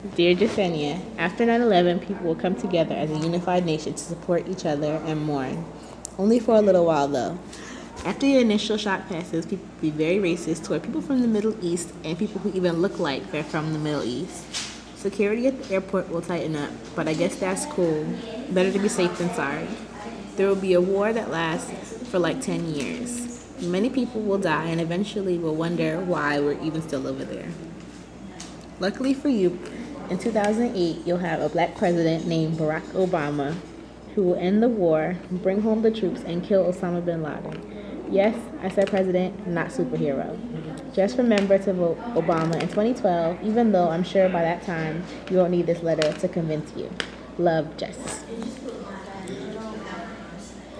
Dear Jasenia, after 9/11, people will come together as a unified nation to support each other and mourn. Only for a little while, though. After the initial shock passes, people will be very racist toward people from the Middle East and people who even look like they're from the Middle East. Security at the airport will tighten up, but I guess that's cool. Better to be safe than sorry. There will be a war that lasts for like 10 years. Many people will die and eventually will wonder why we're even still over there. Luckily for you, in 2008, you'll have a black president named Barack Obama who will end the war, bring home the troops, and kill Osama bin Laden. Yes, I said president, not superhero. Just remember to vote Obama in 2012, even though I'm sure by that time you won't need this letter to convince you. Love, Jess.